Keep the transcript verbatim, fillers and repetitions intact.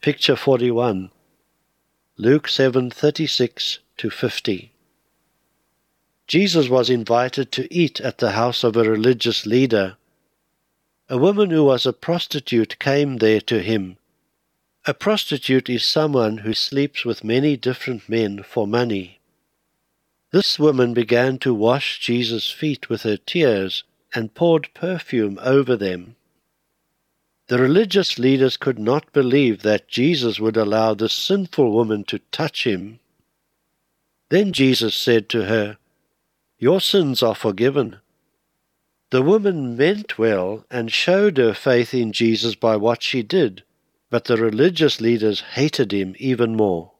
Picture forty-one, Luke seven thirty-six to fifty. Jesus was invited to eat at the house of a religious leader. A woman who was a prostitute came there to him. A prostitute is someone who sleeps with many different men for money. This woman began to wash Jesus' feet with her tears and poured perfume over them. The religious leaders could not believe that Jesus would allow this sinful woman to touch him. Then Jesus said to her, "Your sins are forgiven." The woman meant well and showed her faith in Jesus by what she did, but the religious leaders hated him even more.